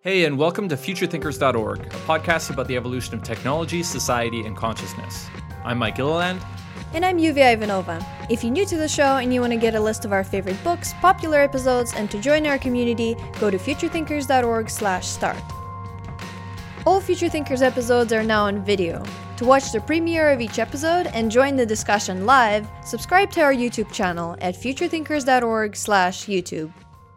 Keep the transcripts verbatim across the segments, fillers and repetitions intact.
Hey, and welcome to future thinkers dot org, a podcast about the evolution of technology, society, and consciousness. I'm Mike Gilliland. And I'm Yuvia Ivanova. If you're new to the show and you want to get a list of our favorite books, popular episodes, and to join our community, go to future thinkers dot org slash start. All Future Thinkers episodes are now on video. To watch the premiere of each episode and join the discussion live, subscribe to our YouTube channel at future thinkers dot org slash YouTube.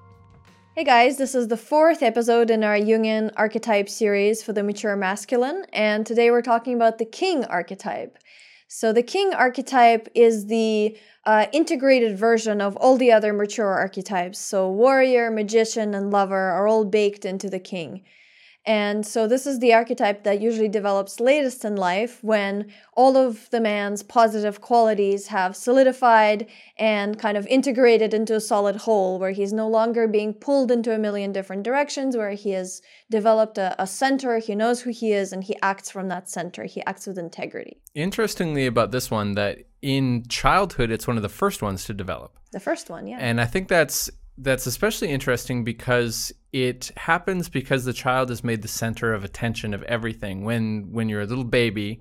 Hey guys, this is the fourth episode in our Jungian archetype series for the mature masculine, and today we're talking about the king archetype. So the king archetype is the uh, integrated version of all the other mature archetypes. So warrior, magician, and lover are all baked into the king. And so this is the archetype that usually develops latest in life when all of the man's positive qualities have solidified and kind of integrated into a solid whole, where he's no longer being pulled into a million different directions, where he has developed a, a center, he knows who he is, and he acts from that center. He acts with integrity. Interestingly about this one, that in childhood, it's one of the first ones to develop. The first one, yeah. And I think that's that's especially interesting because it happens because the child is made the center of attention of everything. When when you're a little baby,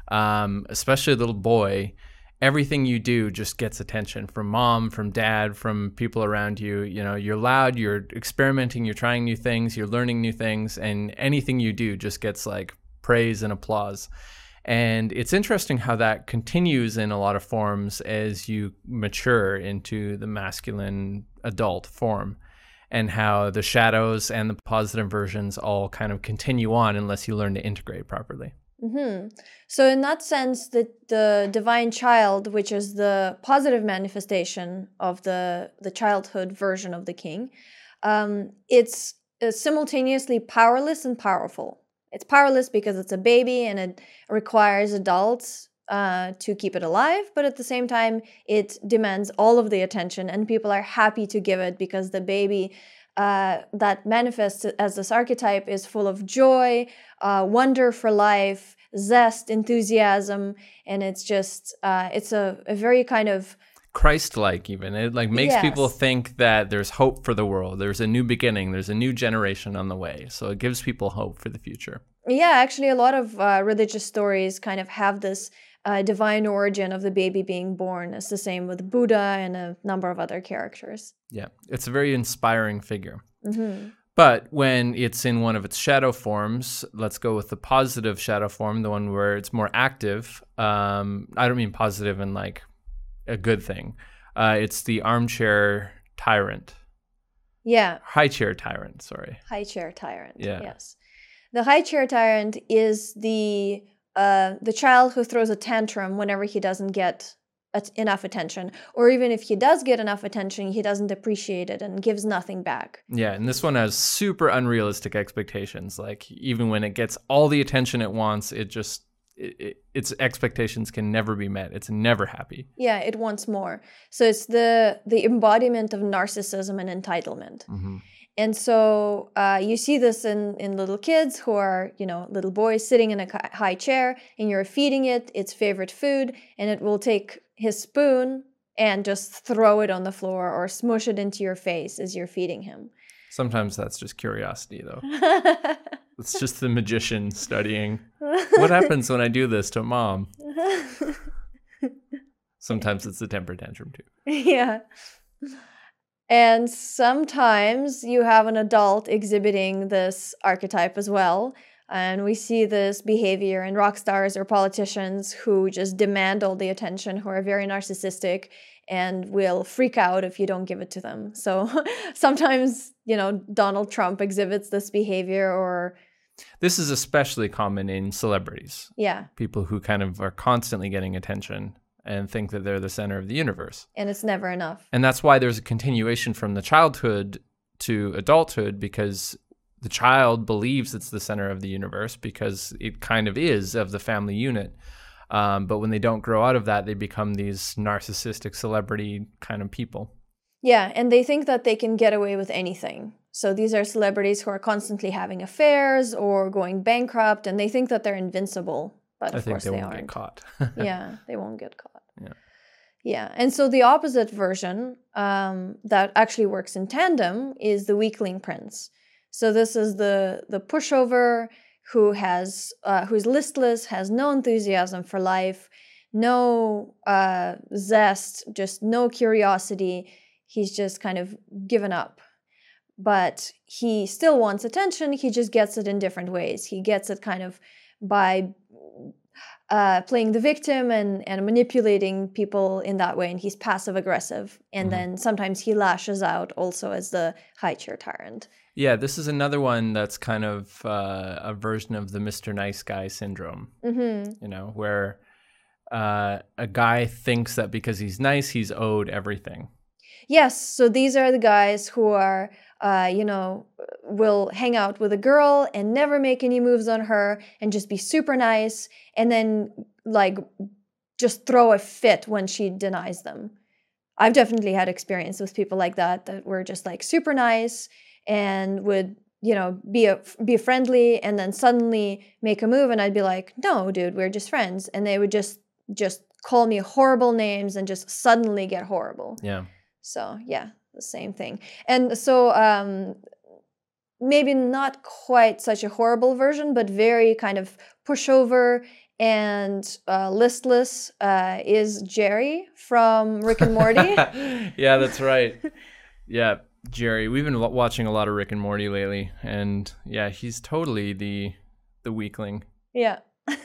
um, especially a little boy, everything you do just gets attention from mom, from dad, from people around you. You know, you're loud, you're experimenting, you're trying new things, you're learning new things, and anything you do just gets like praise and applause. And it's interesting how that continues in a lot of forms as you mature into the masculine adult form, and how the shadows and the positive versions all kind of continue on unless you learn to integrate properly. Mm-hmm. So in that sense, the, the divine child, which is the positive manifestation of the, the childhood version of the king, um, it's uh, simultaneously powerless and powerful. It's powerless because it's a baby and it requires adults uh, to keep it alive, but at the same time, it demands all of the attention, and people are happy to give it because the baby uh, that manifests as this archetype is full of joy, uh, wonder for life, zest, enthusiasm, and it's just, uh, it's a, a very kind of Christ-like even. It like makes yes. people think that there's hope for the world. There's a new beginning. There's a new generation on the way. So it gives people hope for the future. Yeah, actually a lot of uh, religious stories kind of have this uh, divine origin of the baby being born. It's the same with Buddha and a number of other characters. Yeah, it's a very inspiring figure. Mm-hmm. But when it's in one of its shadow forms, let's go with the positive shadow form, the one where it's more active. Um, I don't mean positive in like a good thing. Uh, it's the armchair tyrant. Yeah. High chair tyrant, sorry. High chair tyrant, yeah. yes. The high chair tyrant is the uh, the child who throws a tantrum whenever he doesn't get at- enough attention. Or even if he does get enough attention, he doesn't appreciate it and gives nothing back. Yeah, and this one has super unrealistic expectations. Like, even when it gets all the attention it wants, it just... It, it, its expectations can never be met. It's never happy. Yeah, it wants more. So it's the the embodiment of narcissism and entitlement. Mm-hmm. And so uh, you see this in, in little kids who are, you know, little boys sitting in a high chair, and you're feeding it its favorite food, and it will take his spoon and just throw it on the floor or smush it into your face as you're feeding him. Sometimes that's just curiosity, though. It's just the magician studying. What happens when I do this to mom? Sometimes it's the temper tantrum, too. Yeah. And sometimes you have an adult exhibiting this archetype as well. And we see this behavior in rock stars or politicians who just demand all the attention, who are very narcissistic and will freak out if you don't give it to them. So sometimes, you know, Donald Trump exhibits this behavior, or... This is especially common in celebrities. Yeah. People who kind of are constantly getting attention and think that they're the center of the universe. And it's never enough. And that's why there's a continuation from the childhood to adulthood, because the child believes it's the center of the universe because it kind of is of the family unit. Um, but when they don't grow out of that, they become these narcissistic celebrity kind of people. Yeah, and they think that they can get away with anything. So these are celebrities who are constantly having affairs or going bankrupt, and they think that they're invincible. But I of think course they, they won't aren't. get caught. Yeah, they won't get caught. Yeah. Yeah, and so the opposite version um, that actually works in tandem is the weakling prince. So this is the the pushover who has uh, who's listless, has no enthusiasm for life, no uh, zest, just no curiosity. He's just kind of given up. But he still wants attention. He just gets it in different ways. He gets it kind of by uh, playing the victim and, and manipulating people in that way. And he's passive aggressive. And mm-hmm. then sometimes he lashes out also as the high chair tyrant. Yeah, this is another one that's kind of uh, a version of the Mister Nice Guy syndrome, mm-hmm. you know, where uh, a guy thinks that because he's nice, he's owed everything. Yes, so these are the guys who are, uh, you know, will hang out with a girl and never make any moves on her and just be super nice and then, like, just throw a fit when she denies them. I've definitely had experience with people like that, that were just, like, super nice and would, you know, be a, be friendly and then suddenly make a move and I'd be like, no, dude, we're just friends. And they would just just call me horrible names and just suddenly get horrible. Yeah. So, yeah, the same thing. And so um, maybe not quite such a horrible version, but very kind of pushover and uh, listless uh, is Jerry from Rick and Morty. Yeah, that's right. Yeah, Jerry. We've been watching a lot of Rick and Morty lately. And, yeah, he's totally the the weakling. Yeah.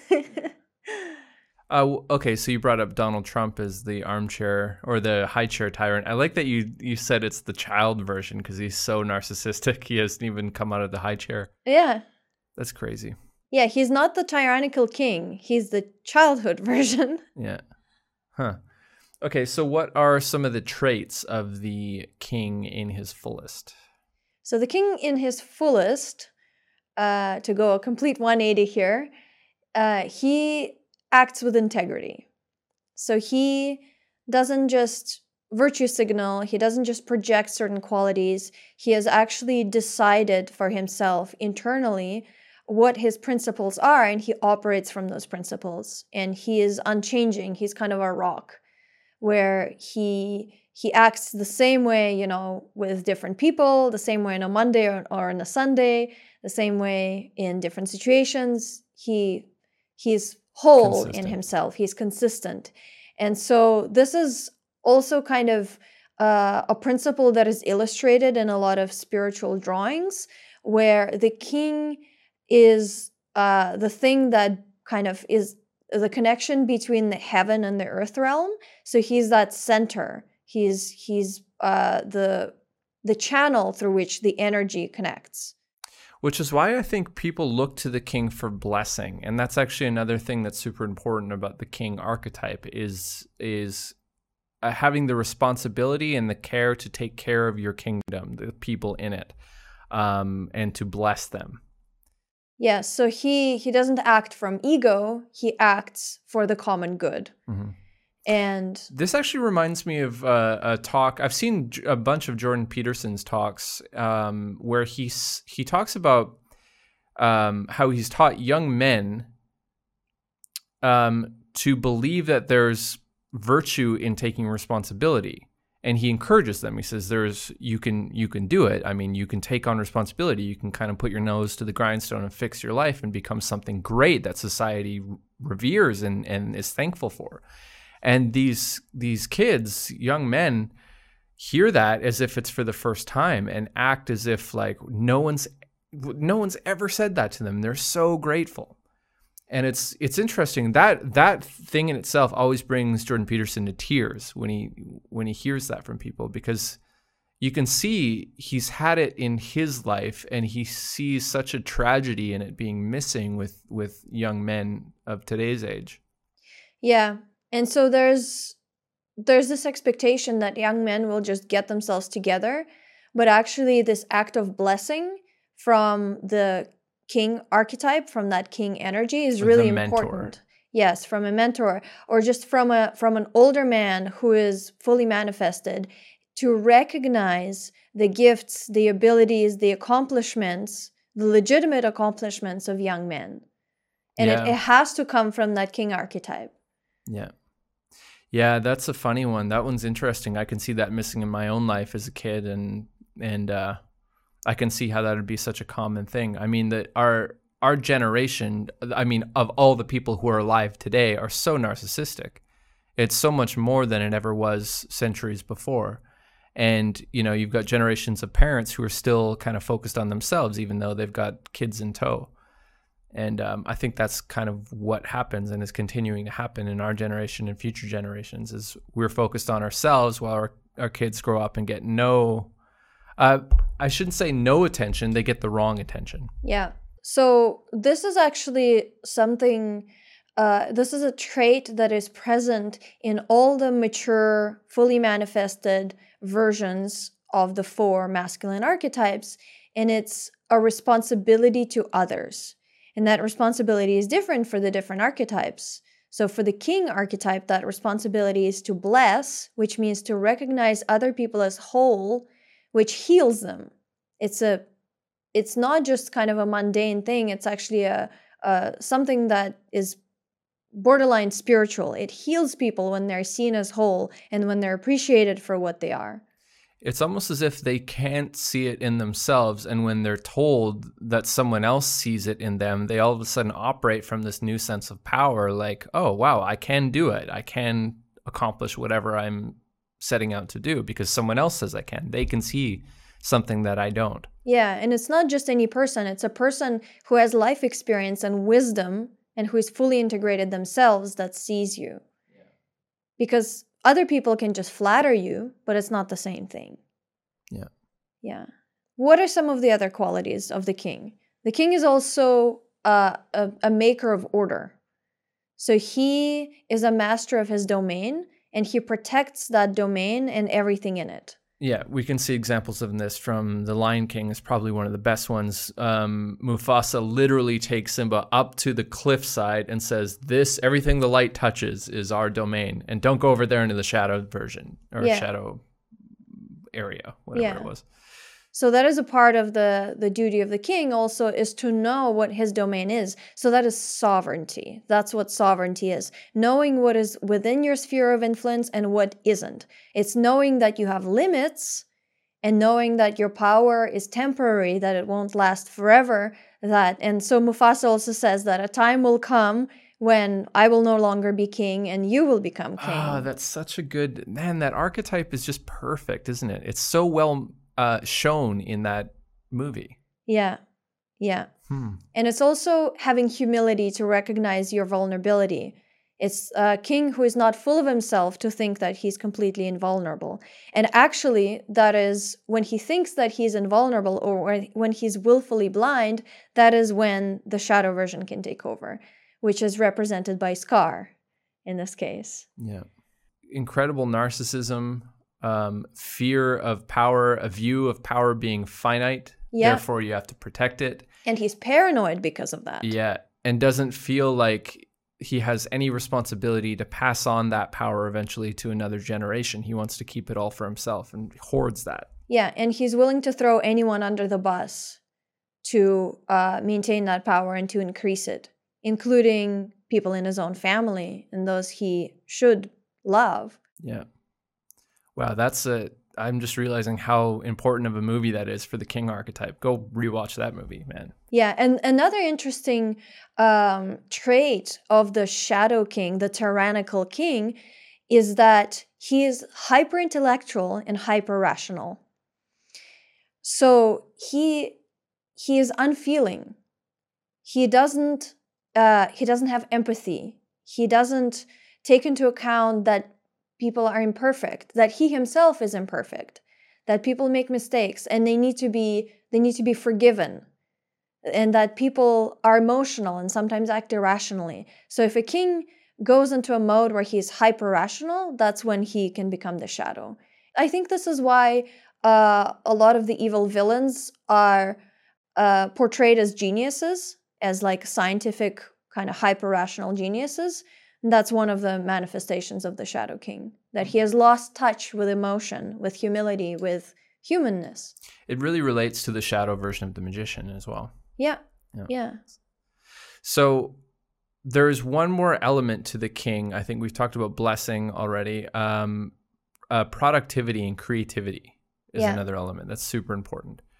Uh, okay, so you brought up Donald Trump as the armchair or the high chair tyrant. I like that you you said it's the child version because he's so narcissistic. He hasn't even come out of the high chair. Yeah. That's crazy. Yeah, he's not the tyrannical king. He's the childhood version. Yeah. Huh. Okay, so what are some of the traits of the king in his fullest? So the king in his fullest, uh, to go a complete one eighty here, uh, he acts with integrity. So he doesn't just virtue signal, he doesn't just project certain qualities. He has actually decided for himself internally what his principles are, and he operates from those principles. And he is unchanging. He's kind of a rock where he he acts the same way, you know, with different people, the same way on a Monday or, or on a Sunday, the same way in different situations. He he's whole consistent in himself. He's consistent. And so this is also kind of uh, a principle that is illustrated in a lot of spiritual drawings, where the king is uh, the thing that kind of is the connection between the heaven and the earth realm. So he's that center. He's he's uh, the the channel through which the energy connects. Which is why I think people look to the king for blessing. And that's actually another thing that's super important about the king archetype is, is uh, having the responsibility and the care to take care of your kingdom, the people in it, um, and to bless them. Yeah, so he, he doesn't act from ego, he acts for the common good. Mm-hmm. And this actually reminds me of uh, a talk. I've seen a bunch of Jordan Peterson's talks um, where he's, he talks about um, how he's taught young men um, to believe that there's virtue in taking responsibility. And he encourages them. He says, "There's you can you can do it. I mean, you can take on responsibility. You can kind of put your nose to the grindstone and fix your life and become something great that society reveres and, and is thankful for." And these these kids, young men, hear that as if it's for the first time and act as if like no one's no one's ever said that to them. They're so grateful. And it's it's interesting that that thing in itself always brings Jordan Peterson to tears when he when he hears that from people, because you can see he's had it in his life and he sees such a tragedy in it being missing with with young men of today's age. Yeah. And so there's there's this expectation that young men will just get themselves together, but actually this act of blessing from the king archetype, from that king energy, is really important. Yes, from a mentor, or just from a from an older man who is fully manifested, to recognize the gifts, the abilities, the accomplishments, the legitimate accomplishments of young men. And yeah. it, it has to come from that king archetype. Yeah. Yeah, that's a funny one. That one's interesting. I can see that missing in my own life as a kid, and and uh, I can see how that would be such a common thing. I mean, that our our generation, I mean, of all the people who are alive today, are so narcissistic. It's so much more than it ever was centuries before. And, you know, you've got generations of parents who are still kind of focused on themselves, even though they've got kids in tow. And um, I think that's kind of what happens and is continuing to happen in our generation and future generations, is we're focused on ourselves while our, our kids grow up and get no, uh, I shouldn't say no attention, they get the wrong attention. Yeah. So this is actually something, uh, this is a trait that is present in all the mature, fully manifested versions of the four masculine archetypes, and it's a responsibility to others. And that responsibility is different for the different archetypes. So for the king archetype, that responsibility is to bless, which means to recognize other people as whole, which heals them. It's a, it's not just kind of a mundane thing. It's actually a, a something that is borderline spiritual. It heals people when they're seen as whole and when they're appreciated for what they are. It's almost as if they can't see it in themselves, and when they're told that someone else sees it in them, they all of a sudden operate from this new sense of power, like, oh, wow, I can do it. I can accomplish whatever I'm setting out to do because someone else says I can. They can see something that I don't. Yeah, and it's not just any person. It's a person who has life experience and wisdom and who is fully integrated themselves that sees you. Yeah. Because other people can just flatter you, but it's not the same thing. Yeah. Yeah. What are some of the other qualities of the king? The king is also uh, a, a maker of order. So he is a master of his domain, and he protects that domain and everything in it. Yeah, we can see examples of this from The Lion King is probably one of the best ones. Um, Mufasa literally takes Simba up to the cliffside and says, this, everything the light touches is our domain. And don't go over there into the shadow version or yeah. shadow area, whatever yeah. it was. So that is a part of the, the duty of the king also, is to know what his domain is. So that is sovereignty. That's what sovereignty is. Knowing what is within your sphere of influence and what isn't. It's knowing that you have limits and knowing that your power is temporary, that it won't last forever. That And so Mufasa also says that a time will come when I will no longer be king and you will become king. Ah, that's such a good... Man, that archetype is just perfect, isn't it? It's so well... Uh, shown in that movie. Yeah, yeah. Hmm. And it's also having humility to recognize your vulnerability. It's a king who is not full of himself to think that he's completely invulnerable. And actually, that is when he thinks that he's invulnerable or when he's willfully blind, that is when the shadow version can take over, which is represented by Scar in this case. Yeah. Incredible narcissism. Um, fear of power, a view of power being finite, yeah. Therefore you have to protect it. And he's paranoid because of that. Yeah, and doesn't feel like he has any responsibility to pass on that power eventually to another generation. He wants to keep it all for himself and hoards that. Yeah, and he's willing to throw anyone under the bus to uh, maintain that power and to increase it, including people in his own family and those he should love. Yeah. Wow, that's a... I'm just realizing how important of a movie that is for the king archetype. Go rewatch that movie, man. Yeah, and another interesting um, trait of the shadow king, the tyrannical king, is that he is hyper-intellectual and hyper-rational. So he he is unfeeling. He doesn't uh, he doesn't have empathy. He doesn't take into account that people are imperfect, that he himself is imperfect, that people make mistakes and they need to be they need to be forgiven, and that people are emotional and sometimes act irrationally. So if a king goes into a mode where he's hyper-rational, that's when he can become the shadow. I think this is why uh, a lot of the evil villains are uh, portrayed as geniuses, as like scientific kind of hyper-rational geniuses. And that's one of the manifestations of the Shadow King, that he has lost touch with emotion, with humility, with humanness. It really relates to the shadow version of the magician as well. Yeah, yeah. yeah. So there's one more element to the king. I think we've talked about blessing already. Um, uh, productivity and creativity is yeah. another element that's super important.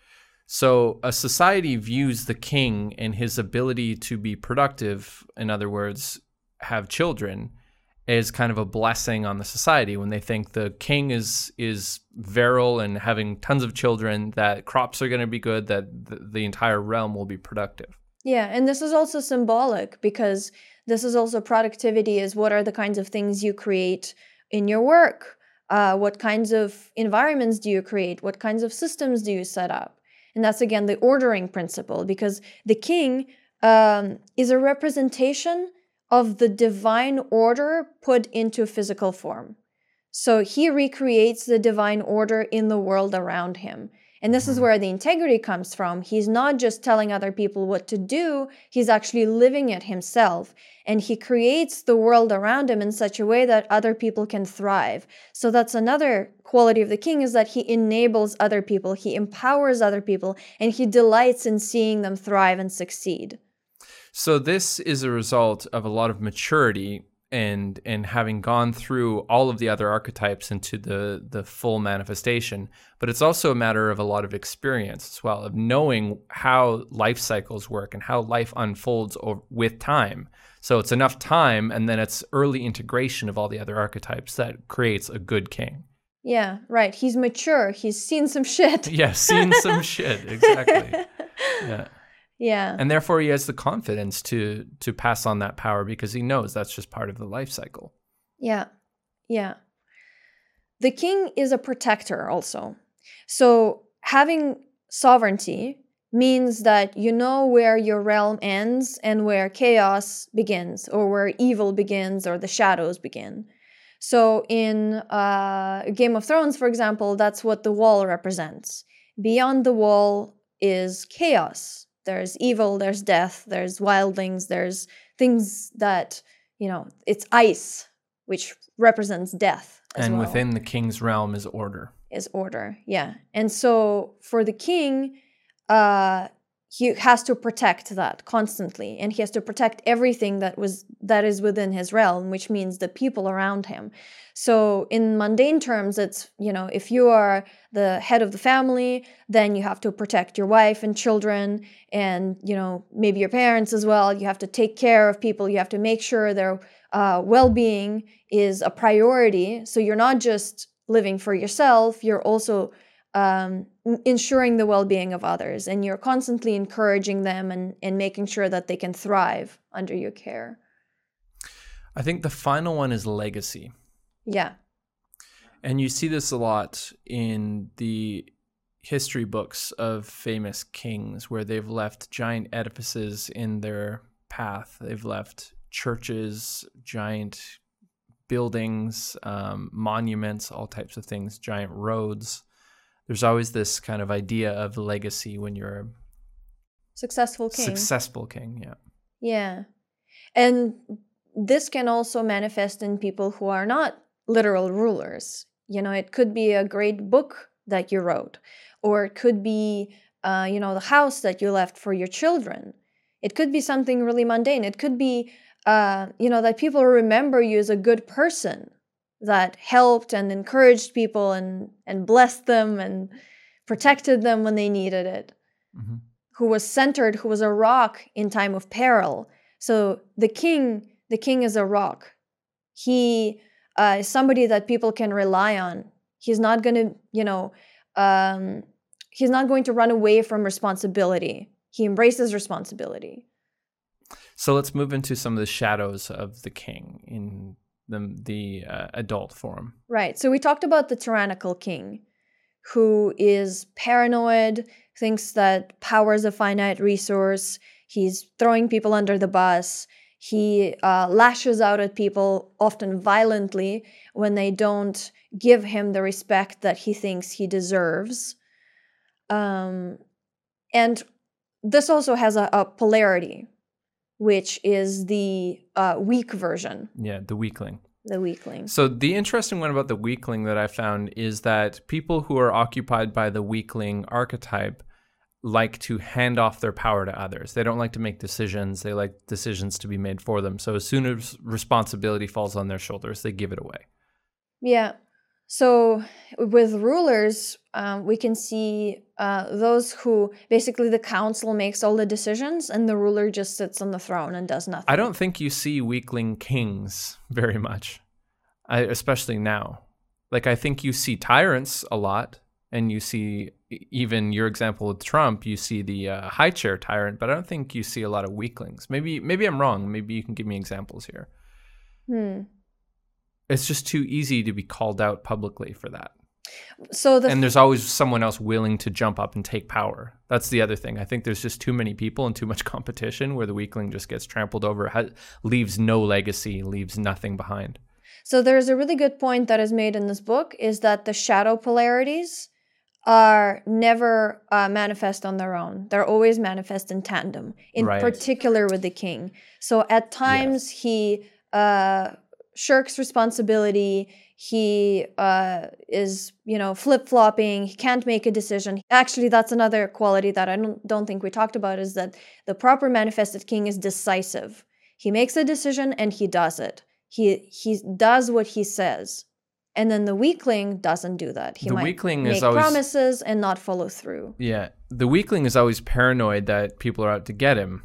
So a society views the king and his ability to be productive, in other words, have children, as kind of a blessing on the society. When they think the king is is virile and having tons of children, that crops are going to be good, that the, the entire realm will be productive. Yeah, and this is also symbolic because this is also productivity is what are the kinds of things you create in your work? Uh, what kinds of environments do you create? What kinds of systems do you set up? And that's, again, the ordering principle, because the king um, is a representation of the divine order put into physical form. So he recreates the divine order in the world around him. And this is where the integrity comes from. He's not just telling other people what to do, he's actually living it himself. And he creates the world around him in such a way that other people can thrive. So that's another quality of the king, is that he enables other people, he empowers other people, and he delights in seeing them thrive and succeed. So this is a result of a lot of maturity and and having gone through all of the other archetypes into the the full manifestation. But it's also a matter of a lot of experience as well, of knowing how life cycles work and how life unfolds over, with time. So it's enough time, and then it's early integration of all the other archetypes that creates a good king. Yeah, right. He's mature. He's seen some shit. Yeah, seen some shit. Exactly. Yeah. Yeah. And therefore he has the confidence to to pass on that power, because he knows that's just part of the life cycle. Yeah. Yeah. The king is a protector also. So having sovereignty means that you know where your realm ends and where chaos begins, or where evil begins, or the shadows begin. So in uh, Game of Thrones, for example, that's what the wall represents. Beyond the wall is chaos. There's evil, there's death, there's wildlings, there's things that, you know, it's ice, which represents death as and well. Within the king's realm is order. Is order, yeah. And so for the king, uh, he has to protect that constantly, and he has to protect everything that was that is within his realm, which means the people around him. So in mundane terms, it's, you know, if you are the head of the family, then you have to protect your wife and children, and, you know, maybe your parents as well. You have to take care of people. You have to make sure their uh, well-being is a priority. So you're not just living for yourself, you're also um, ensuring the well-being of others, and you're constantly encouraging them and, and making sure that they can thrive under your care. I think the final one is legacy. Yeah. And you see this a lot in the history books of famous kings, where they've left giant edifices in their path. They've left churches, giant buildings, um, monuments, all types of things, giant roads. There's always this kind of idea of legacy when you're a successful king. Successful king, yeah. Yeah. And this can also manifest in people who are not literal rulers. You know, it could be a great book that you wrote, or it could be, uh, you know, the house that you left for your children. It could be something really mundane. It could be, uh, you know, that people remember you as a good person that helped and encouraged people and, and blessed them and protected them when they needed it, mm-hmm. who was centered, who was a rock in time of peril. So the king, the king is a rock. He uh, is somebody that people can rely on. He's not going to, you know, um, he's not going to run away from responsibility. He embraces responsibility. So let's move into some of the shadows of the king in the, the uh, adult form. Right. So we talked about the tyrannical king, who is paranoid, thinks that power is a finite resource. He's throwing people under the bus. He uh, lashes out at people, often violently, when they don't give him the respect that he thinks he deserves. Um, and this also has a, a polarity, which is the uh, weak version. Yeah, the weakling. The weakling. So the interesting one about the weakling that I found is that people who are occupied by the weakling archetype like to hand off their power to others. They don't like to make decisions. They like decisions to be made for them. So as soon as responsibility falls on their shoulders, they give it away. Yeah. So with rulers, um, we can see uh, those who basically the council makes all the decisions and the ruler just sits on the throne and does nothing. I don't think you see weakling kings very much, I, especially now. Like, I think you see tyrants a lot, and you see, even your example with Trump, you see the uh, high chair tyrant, but I don't think you see a lot of weaklings. Maybe, maybe I'm wrong. Maybe you can give me examples here. Hmm. It's just too easy to be called out publicly for that. So the and there's always someone else willing to jump up and take power. That's the other thing. I think there's just too many people and too much competition where the weakling just gets trampled over, ha- leaves no legacy, leaves nothing behind. So there's a really good point that is made in this book, is that the shadow polarities are never uh, manifest on their own. They're always manifest in tandem, in Right. particular with the king. So at times Yes. he uh, shirks responsibility. He uh, is, you know, flip-flopping. He can't make a decision. Actually, that's another quality that I don't, don't think we talked about, is that the proper manifested king is decisive. He makes a decision and he does it. He he does what he says. And then the weakling doesn't do that. He The might weakling make is always- promises and not follow through. Yeah. The weakling is always paranoid that people are out to get him.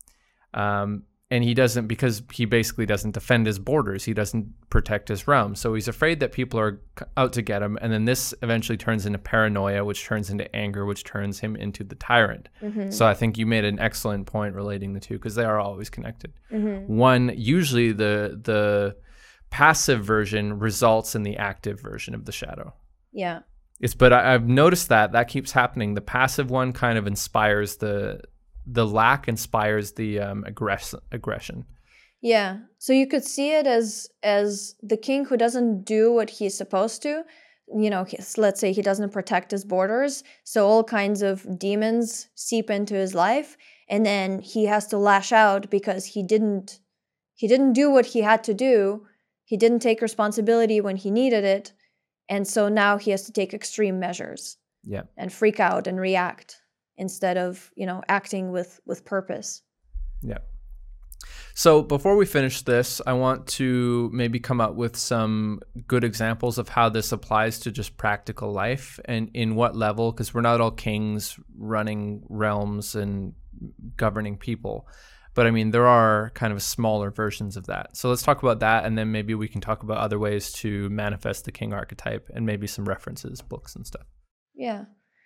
Um, and he doesn't, because he basically doesn't defend his borders. He doesn't protect his realm. So he's afraid that people are c- out to get him. And then this eventually turns into paranoia, which turns into anger, which turns him into the tyrant. Mm-hmm. So I think you made an excellent point relating the two, because they are always connected. Mm-hmm. One, usually the the passive version results in the active version of the shadow. Yeah. It's, but I, I've noticed that that keeps happening. The passive one kind of inspires the the lack inspires the um, aggress- aggression. Yeah. So you could see it as as the king who doesn't do what he's supposed to. You know, he's- let's say he doesn't protect his borders, so all kinds of demons seep into his life, and then he has to lash out because he didn't he didn't do what he had to do. He didn't take responsibility when he needed it, and so now he has to take extreme measures Yeah. and freak out and react instead of, you know, acting with with purpose. Yeah. So before we finish this, I want to maybe come up with some good examples of how this applies to just practical life and in what level, because we're not all kings running realms and governing people. But I mean, there are kind of smaller versions of that. So let's talk about that, and then maybe we can talk about other ways to manifest the king archetype and maybe some references, books and stuff. Yeah.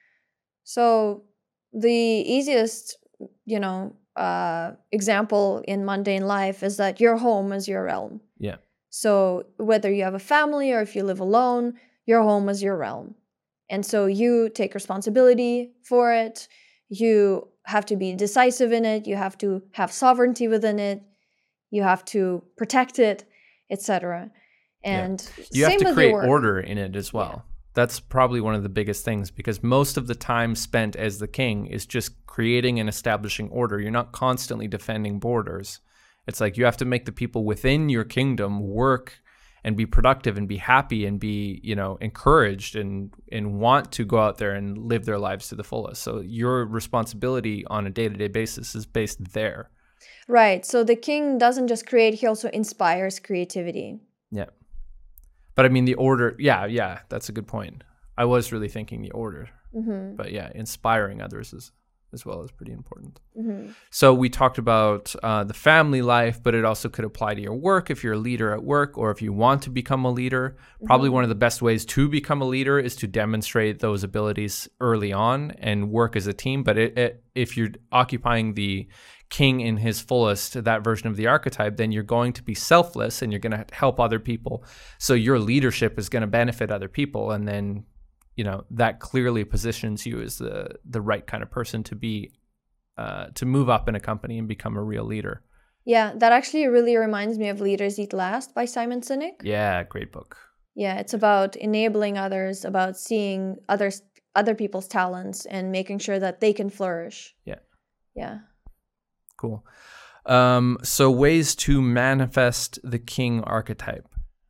So the easiest, you know, uh, example in mundane life is that your home is your realm. Yeah. So whether you have a family or if you live alone, your home is your realm. And so you take responsibility for it. You have to be decisive in it. You have to have sovereignty within it. You have to protect it, et cetera. And You same have to with create your work. order in it as well. That's probably one of the biggest things, because most of the time spent as the king is just creating and establishing order. You're not constantly defending borders. It's like you have to make the people within your kingdom work and be productive and be happy and be, you know, encouraged and and want to go out there and live their lives to the fullest. So your responsibility on a day-to-day basis is based there. Right. So the king doesn't just create, he also inspires creativity. Yeah. But I mean, the order, yeah, yeah, that's a good point. I was really thinking the order. Mm-hmm. But yeah, inspiring others is, as well is pretty important. Mm-hmm. So we talked about uh, the family life, but it also could apply to your work if you're a leader at work or if you want to become a leader. Probably Mm-hmm. one of the best ways to become a leader is to demonstrate those abilities early on and work as a team. But it, it, if you're occupying the king in his fullest, that version of the archetype, then you're going to be selfless and you're going to help other people. So your leadership is going to benefit other people. And then, you know, that clearly positions you as the the right kind of person to be, uh, to move up in a company and become a real leader. Yeah, that actually really reminds me of Leaders Eat Last by Simon Sinek. Yeah, great book. Yeah, it's about enabling others, about seeing others, other people's talents and making sure that they can flourish. Yeah. Yeah. Cool. Um, so ways to manifest the king archetype.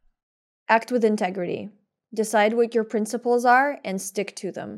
Act with integrity. Decide what your principles are and stick to them.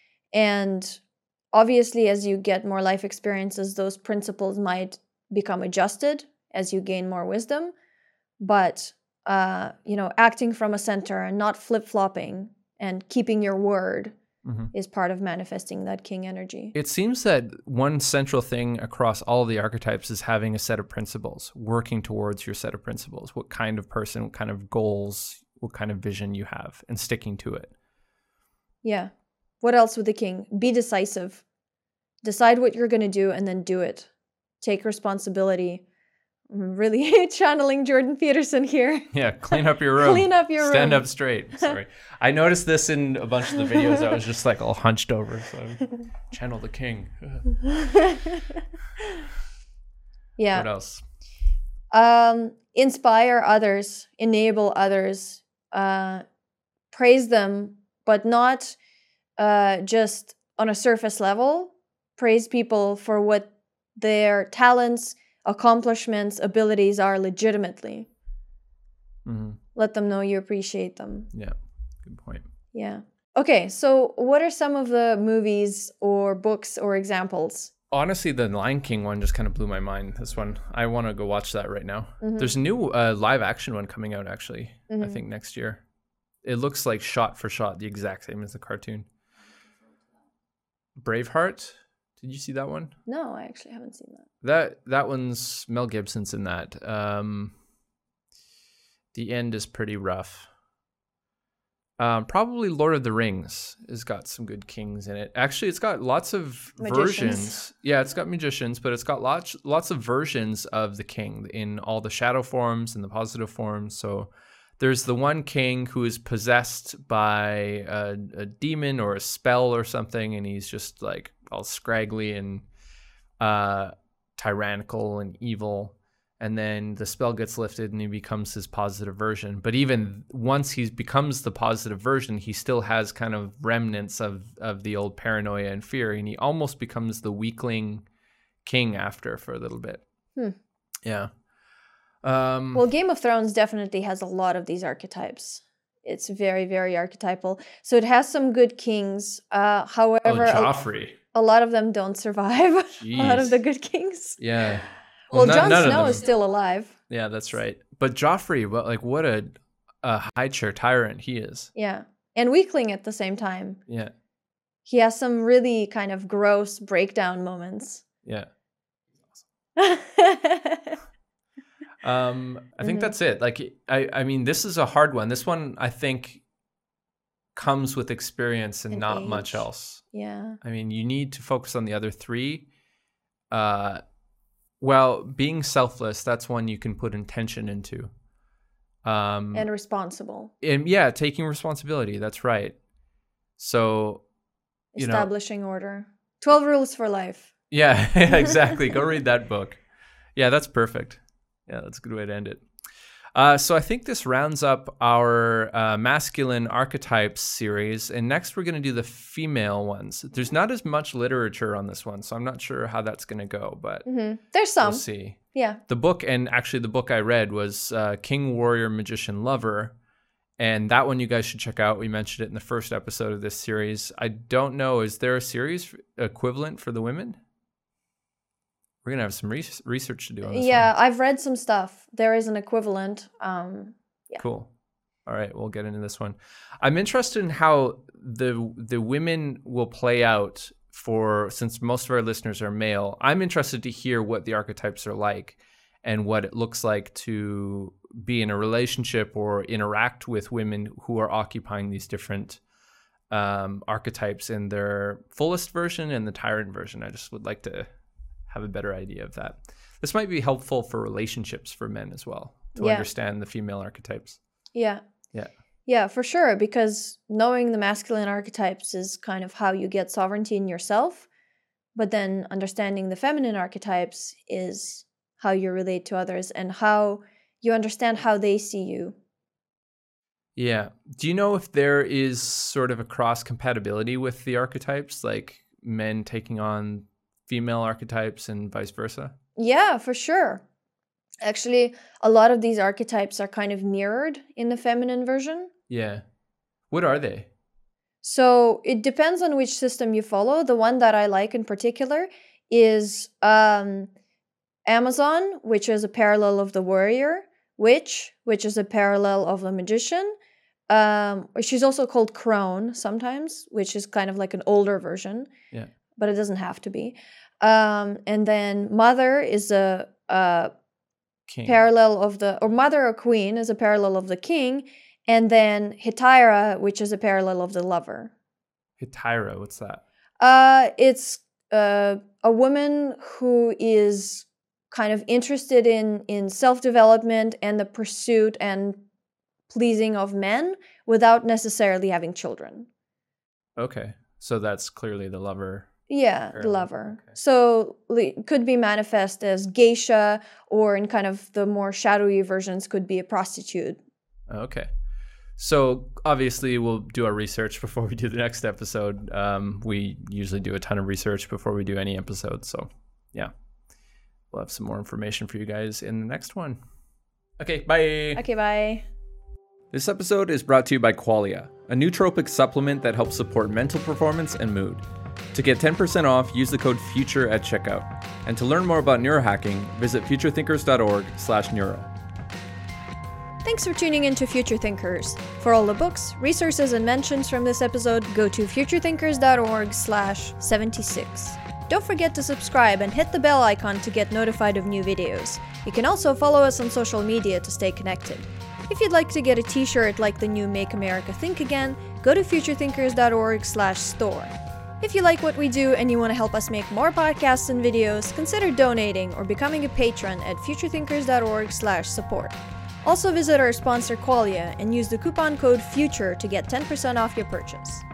And obviously, as you get more life experiences, those principles might become adjusted as you gain more wisdom. But uh, you know, acting from a center and not flip-flopping and keeping your word mm-hmm. is part of manifesting that king energy. It seems that one central thing across all the archetypes is having a set of principles, working towards your set of principles. What kind of person, what kind of goals, what kind of vision you have, and sticking to it. Yeah. What else with the king? Be decisive. Decide what you're going to do and then do it. Take responsibility. I'm really channeling Jordan Peterson here. Yeah, clean up your room. Clean up your room. Stand up straight. Sorry. I noticed this in a bunch of the videos. I was just like all hunched over. So channel the king. Yeah. What else? Um, inspire others. Enable others. Uh, praise them, but not uh, just on a surface level. Praise people for what their talents, accomplishments, abilities are legitimately. Mm-hmm. Let them know you appreciate them. Yeah, good point. Yeah. Okay, so what are some of the movies or books or examples? Honestly, the Lion King one just kind of blew my mind. This one, I want to go watch that right now. Mm-hmm. There's a new uh, live action one coming out, actually, mm-hmm. I think next year. It looks like shot for shot, the exact same as the cartoon. Braveheart? Did you see that one? No, I actually haven't seen that. That that one's Mel Gibson's in that. Um, the end is pretty rough. Um, probably Lord of the Rings has got some good kings in it. Actually, it's got lots of magicians. versions. Yeah, it's got magicians, but it's got lots lots of versions of the king in all the shadow forms and the positive forms. So there's the one king who is possessed by a, a demon or a spell or something, and he's just like all scraggly and uh, tyrannical and evil. And then the spell gets lifted and he becomes his positive version. But even once he becomes the positive version, he still has kind of remnants of, of the old paranoia and fear. And he almost becomes the weakling king after for a little bit. Hmm. Yeah. Um, well, Game of Thrones definitely has a lot of these archetypes. It's very, very archetypal. So it has some good kings. Uh, however, oh, Joffrey. A, a lot of them don't survive. A lot of the good kings. Yeah. Well, well Jon Snow is still alive. Yeah, that's right. But Joffrey, well, like what a, a high chair tyrant he is. Yeah. And weakling at the same time. Yeah. He has some really kind of gross breakdown moments. Yeah. um, I think mm-hmm. that's it. Like, I, I mean, this is a hard one. This one, I think, comes with experience and, and not age. much else. Yeah. I mean, you need to focus on the other three. Uh, Well, being selfless, that's one you can put intention into. Um, and responsible. And yeah, taking responsibility. That's right. So, you Establishing know, order. twelve Rules for Life. Yeah, exactly. Go read that book. Yeah, that's perfect. Yeah, that's a good way to end it. Uh, so I think this rounds up our uh, masculine archetypes series. And next we're going to do the female ones. There's not as much literature on this one, so I'm not sure how that's going to go, but mm-hmm. there's some. We'll see. Yeah. The book, and actually the book I read was uh, King, Warrior, Magician, Lover. And that one you guys should check out. We mentioned it in the first episode of this series. I don't know, is there a series equivalent for the women? We're going to have some re- research to do on this Yeah, one. I've read some stuff. There is an equivalent. Um, yeah. Cool. All right, we'll get into this one. I'm interested in how the the women will play out for, since most of our listeners are male, I'm interested to hear what the archetypes are like and what it looks like to be in a relationship or interact with women who are occupying these different um, archetypes in their fullest version and the tyrant version. I just would like to have a better idea of that. This might be helpful for relationships for men as well, to yeah. understand the female archetypes. Yeah. Yeah. Yeah, for sure. Because knowing the masculine archetypes is kind of how you get sovereignty in yourself. But then understanding the feminine archetypes is how you relate to others and how you understand how they see you. Yeah. Do you know if there is sort of a cross compatibility with the archetypes, like men taking on female archetypes and vice versa? Yeah, for sure. Actually, a lot of these archetypes are kind of mirrored in the feminine version. Yeah. What are they? So it depends on which system you follow. The one that I like in particular is um, Amazon, which is a parallel of the warrior, witch, which is a parallel of a magician. Um, she's also called crone sometimes, which is kind of like an older version. Yeah. But it doesn't have to be. Um, and then mother is a, a King. parallel of the, or mother or queen is a parallel of the king. And then Hetaira, which is a parallel of the lover. Hetaira, what's that? Uh, it's uh, a woman who is kind of interested in, in self-development and the pursuit and pleasing of men without necessarily having children. Okay. So that's clearly the lover. Yeah, Parallel. the lover. Okay. So it could be manifest as geisha, or in kind of the more shadowy versions could be a prostitute. Okay. So obviously we'll do our research before we do the next episode. Um, we usually do a ton of research before we do any episode. So yeah, we'll have some more information for you guys in the next one. Okay, bye. Okay, bye. This episode is brought to you by Qualia, a nootropic supplement that helps support mental performance and mood. To get ten percent off, use the code FUTURE at checkout. And to learn more about neurohacking, visit futurethinkers.org slash neuro. Thanks for tuning in to Future Thinkers. For all the books, resources, and mentions from this episode, go to futurethinkers.org slash 76. Don't forget to subscribe and hit the bell icon to get notified of new videos. You can also follow us on social media to stay connected. If you'd like to get a t-shirt like the new Make America Think Again, go to futurethinkers.org slash store. If you like what we do and you want to help us make more podcasts and videos, consider donating or becoming a patron at futurethinkers.org slash support. Also visit our sponsor Qualia and use the coupon code FUTURE to get ten percent off your purchase.